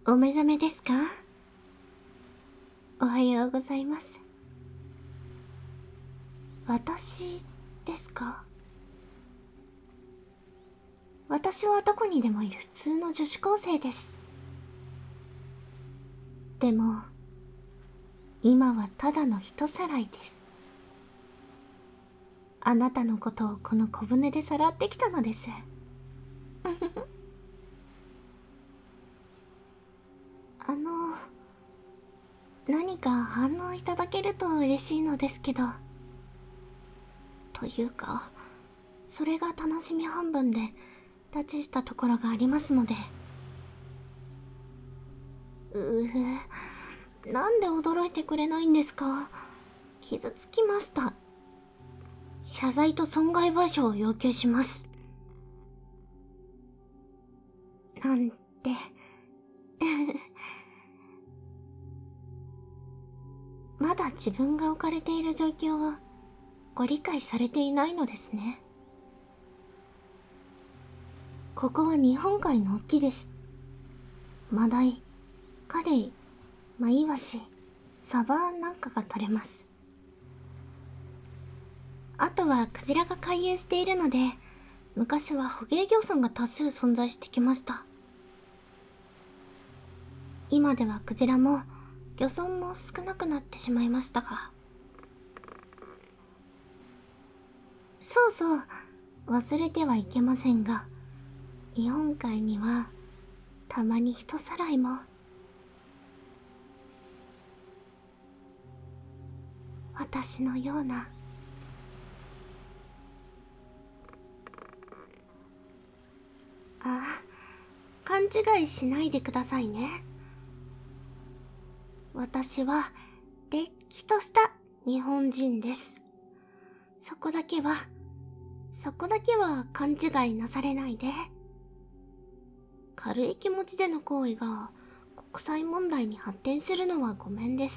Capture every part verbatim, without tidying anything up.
お目覚めですか？おはようございます。私ですか？私はどこにでもいる普通の女子高生です。でも、今はただの人さらいです。あなたのことをこの小舟でさらってきたのです。あの、何か反応いただけると嬉しいのですけど。というか、それが楽しみ半分で、拉致したところがありますので。うぅ、なんで驚いてくれないんですか？傷つきました。謝罪と損害賠償を要求します。なんて。まだ自分が置かれている状況をご理解されていないのですね。ここは日本海の沖です。マダイ、カレイ、マイワシ、サバなんかが取れます。あとはクジラが回遊しているので、昔は捕鯨漁村が多数存在してきました。今ではクジラも漁村も少なくなってしまいましたが。そうそう、忘れてはいけませんが、日本海にはたまに人さらいも。私のような。あ、勘違いしないでくださいね。私はれっきとした日本人です。そこだけは、そこだけは勘違いなされないで。軽い気持ちでの行為が国際問題に発展するのはごめんです。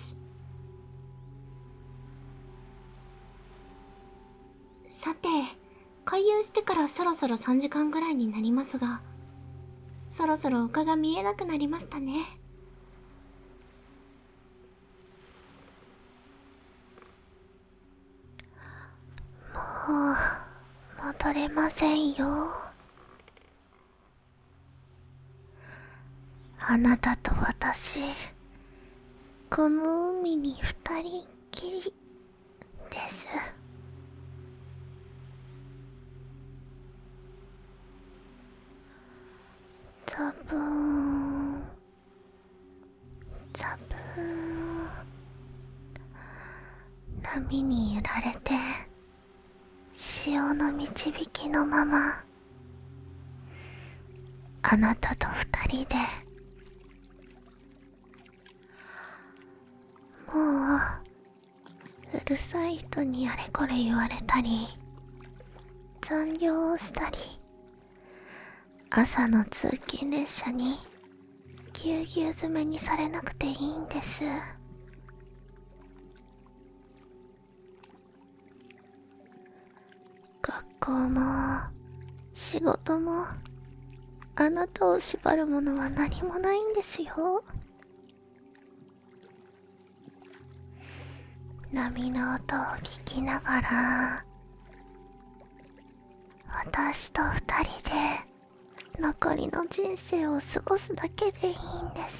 さて、回遊してからそろそろさんじかんぐらいになりますが、そろそろ丘が見えなくなりましたね。もう戻れませんよ。あなたと私、この海に二人きりです。ザブーン、ザブーン。波に揺られて、潮の導きのまま、あなたと二人で。もう、うるさい人にあれこれ言われたり、残業をしたり、朝の通勤列車にぎゅうぎゅう詰めにされなくていいんです。学校も仕事もあなたを縛るものは何もないんですよ。波の音を聞きながら、私と二人で残りの人生を過ごすだけでいいんです。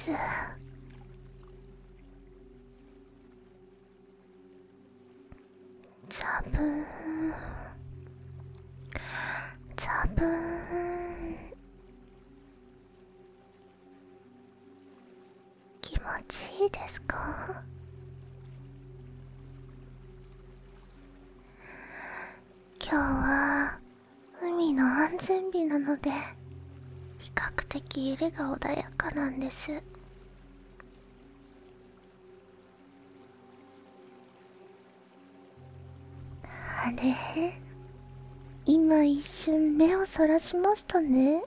ザブーン、ザブーン。気持ちいいですか？今日は海の安全日なので、比較的揺れが穏やかなんです。あれ？今一瞬目をそらしましたね。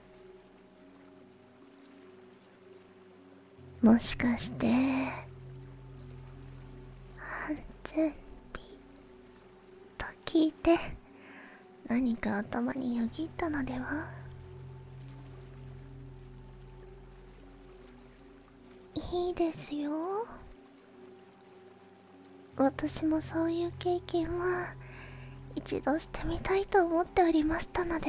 もしかして安全日と聞いて何か頭によぎったのでは？ いいですよ。私もそういう経験は一度してみたいと思っておりましたので。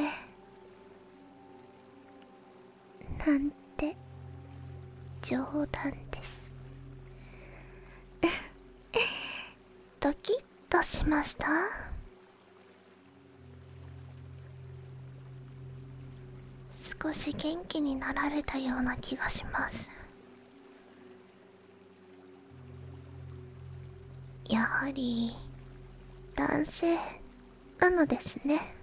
なんて冗談です。ドキッとしました。少し元気になられたような気がします。やはり男性なのですね。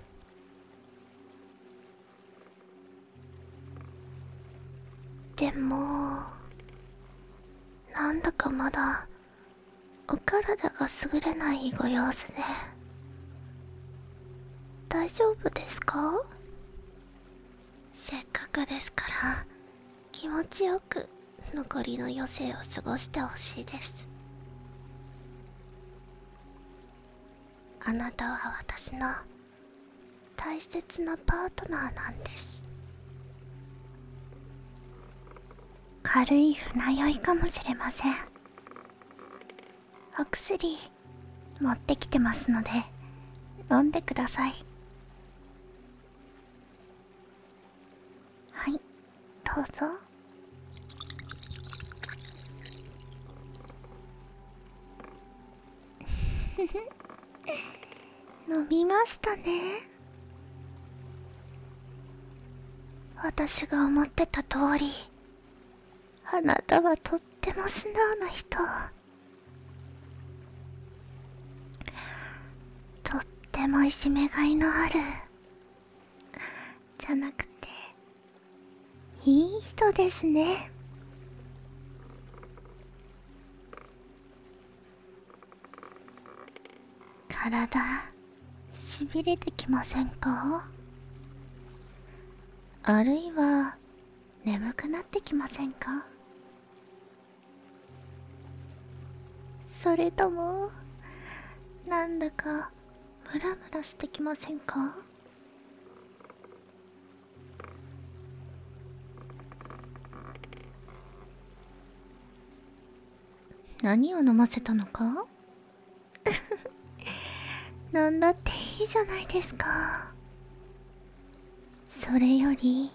でもなんだかまだお体が優れないご様子で。大丈夫ですか？せっかくですから気持ちよく残りの余生を過ごしてほしいです。あなたは私の大切なパートナーなんです。軽い船酔いかもしれません。お薬持ってきてますので飲んでください。はい、どうぞ。飲みましたね。私が思ってた通り、あなたはとっても素直な人。とってもいじめがいのある、じゃなくていい人ですね。体しびれてきませんか？あるいは眠くなってきませんか？それともなんだかムラムラしてきませんか？何を飲ませたのか？なんだっていいじゃないですか。それより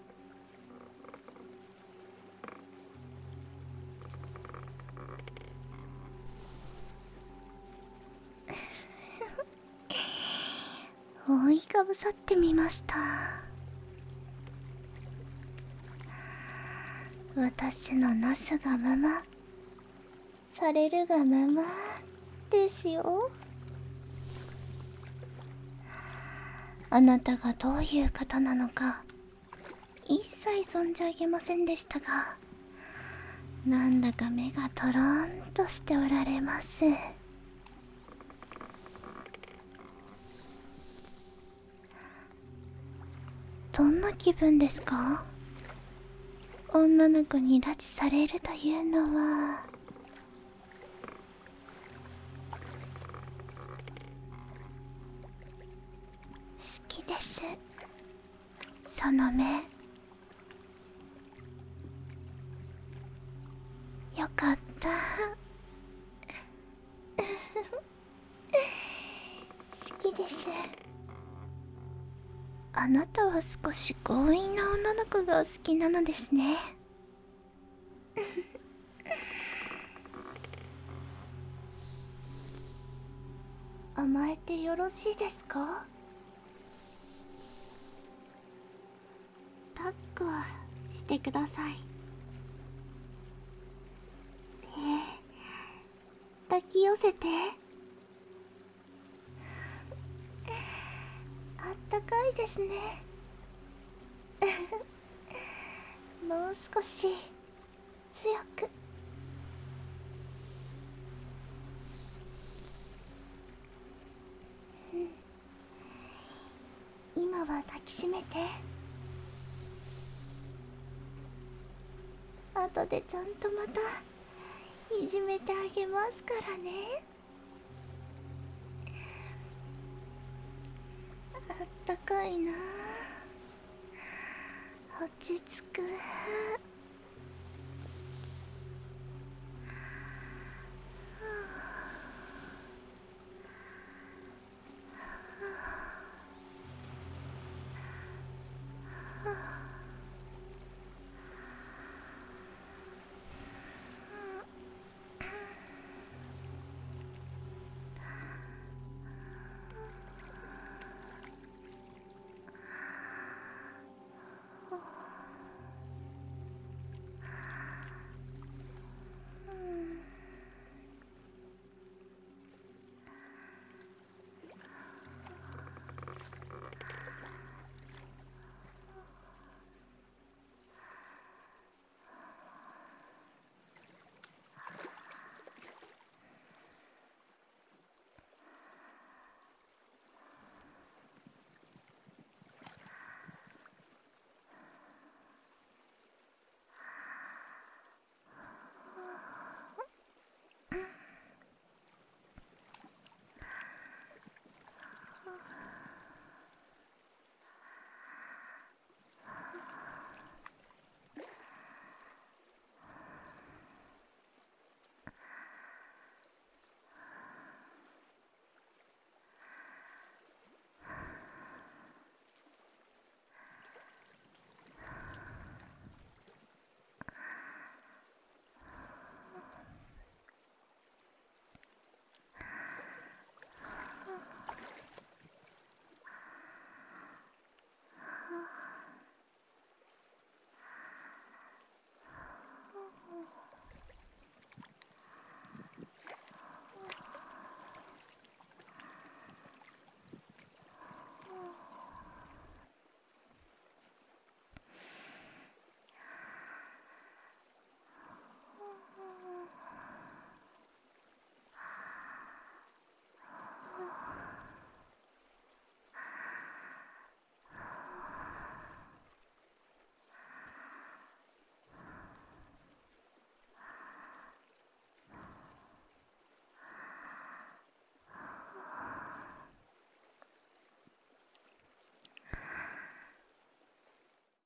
覆いかぶさってみました。私のなすがままされるがままですよ。あなたがどういう方なのか一切存じ上げませんでしたが、なんだか目がとろんとしておられます。どんな気分ですか？女の子に拉致されるというのは。好きです、その目。よかった。好きです。あなたは少し強引な女の子がお好きなのですね。甘えてよろしいですか？タックはしてください。ええ、抱き寄せて。あったかいですね。もう少し強く。うん、今は抱きしめて。後でちゃんとまたいじめてあげますからね。あったかいな。落ち着く。